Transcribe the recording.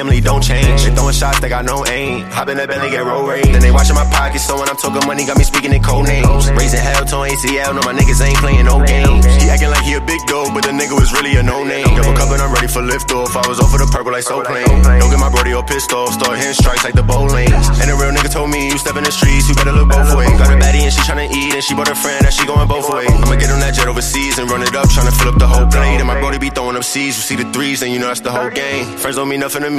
family don't change. They throwing shots, they got no aim. Hop in that Bentley, get roll rage. Then they watching my pockets, so when I'm talking money, got me speaking in code names. Raising hell to ATL, no, my niggas ain't playing no games. He acting like he a big dog, but the nigga was really a no-name. Double cup and I'm ready for lift off. I was over the purple like so plain. Don't get my brody all pissed off, start hitting strikes like the bowl lanes. And the real nigga told me, you step in the streets, you better look both ways. Got a baddie and she tryna eat, and she brought her friend, that she going both ways. I'ma get on that jet overseas and run it up, tryna fill up the whole plate. And my brody be throwing up C's, you see the threes, and you know that's the whole game. Friends don't mean nothing to me.